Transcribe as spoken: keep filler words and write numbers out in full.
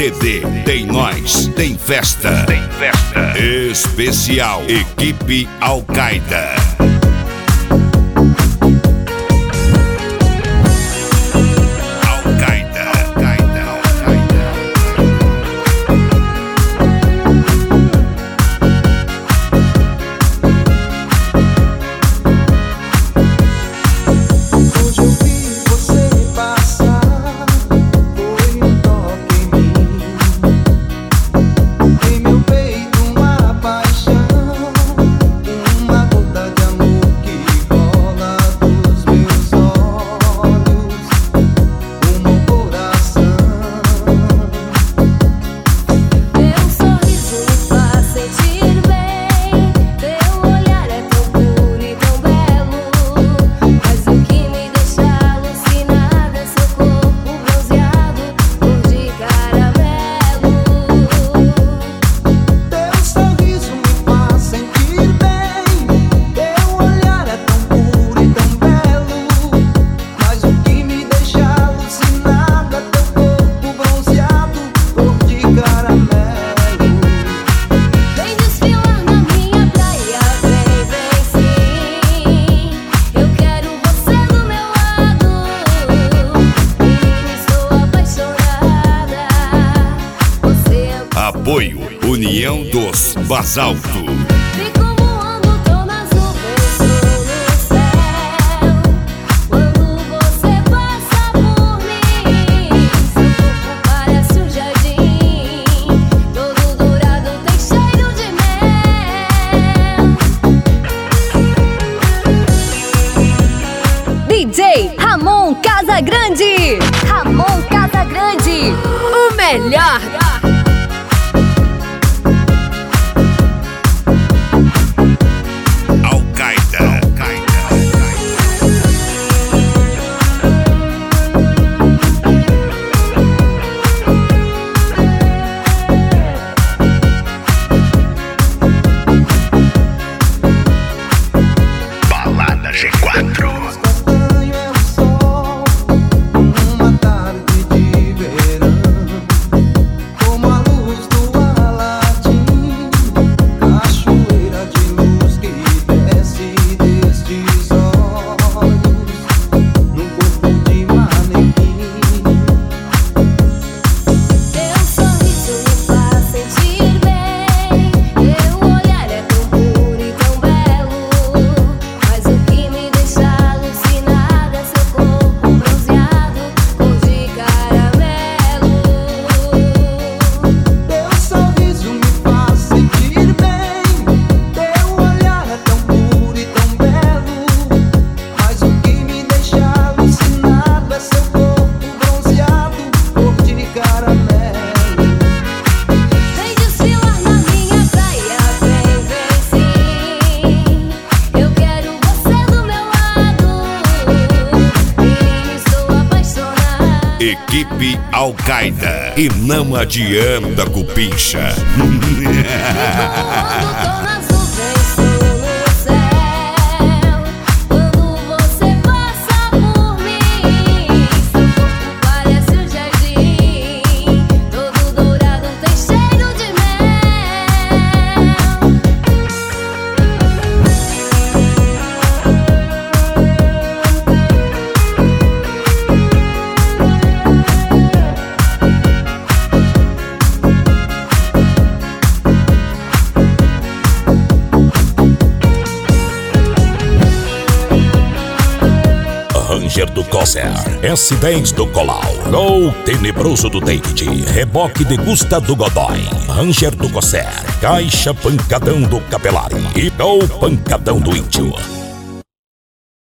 C D, tem nós, tem festa, tem festa especial. Equipe Al-Qaeda. Apoio União dos Basalto. Fico voando, tô nas nuvens, tô no céu. Quando você passa por mim, seu corpo parece um jardim, todo dourado, tem cheiro de mel. D J Ramon Casagrande. Ramon Casagrande, o melhor. G quatro. Equipe Al-Qaeda. E não adianta cupincha. Ranger do Corsair, S dez do Colau, Gol Tenebroso do David, Reboque Degusta do Godoy, Ranger do Corsair, Caixa Pancadão do Capelari e Gol Pancadão do Índio.